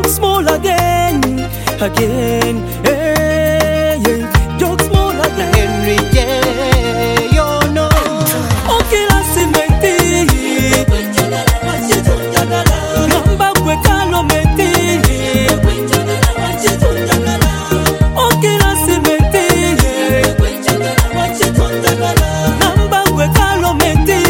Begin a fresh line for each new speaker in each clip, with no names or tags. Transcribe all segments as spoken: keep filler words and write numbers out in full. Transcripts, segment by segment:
small again, again, hey, yeah. Jokes small again.
Henry J, you know.
Okay, la simenti. Namba kwe kalo meti. Okay, la simenti. Namba kwe kalo meti.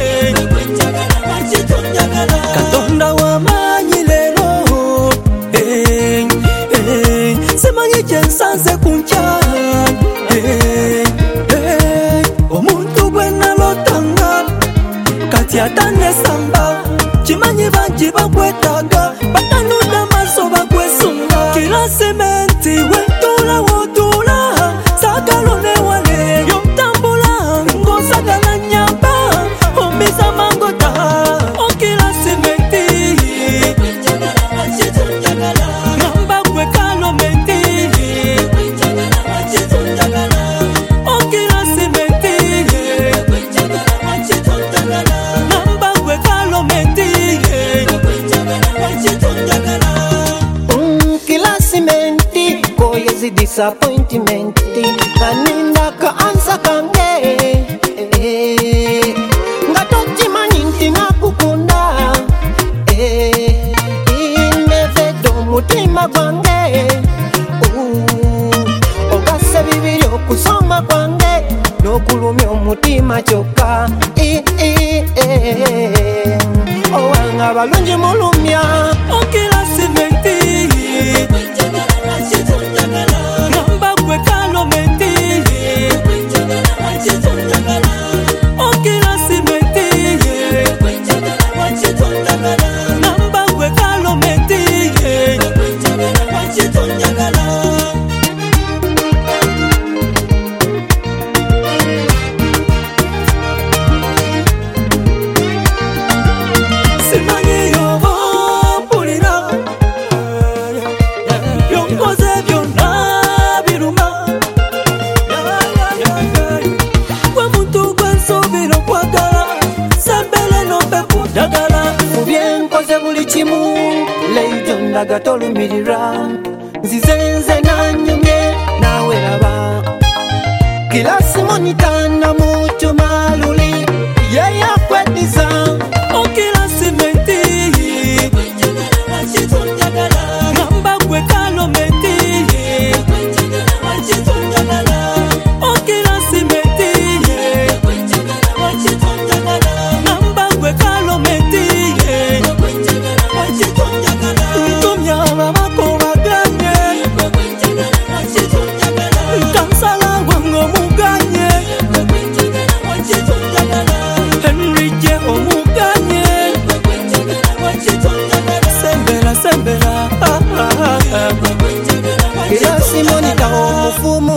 Katonda wa manyi lero. Hey, hey. Semanyi jensanze kuncha. Hey, hey. Omuntu gwe nalotanga kati atane samba. Chimanyi banji bakwetaga batanuda maso bakwesunga. Kila sementi wentula wotula sagalo ne wale yotambula ngosagala nyamba omiza mangota. Okila sementi namba kwe kalo menti. Okila sementi namba kwe kalo menti.
Mm, kila simenti koyezi disappointment kaninda ka ansa kange eh, ngatochimanyi nti nakukunda eh, inevedo mutima gwange uh, ogase bibiri okusoma kwange nokulumya omutima kyokka eh, eh, eh, owanga balungi mulumya.
Okila sementi namba kwe kalo menti. Okila sementi namba kwe kalo menti. Simanyi yobo mpulira byonkoze byonna biruma. Gwe muntu gwe nsuubira okwagala sembere nompe kundagala.
Mu byenkoze buli kimu leijo ndaga tolumirira nzize nze nanyumye nawe laba kila simonitana mutuma luli yeyakwediza.
Okila sementi namba kwe kalo menti. Okila sementi namba kwe kalo menti. Ntumya babako baganye kansala wango muganye. Henry J omuganye. Sembera sembera ah, ah, ah.
Kila simonita omufumu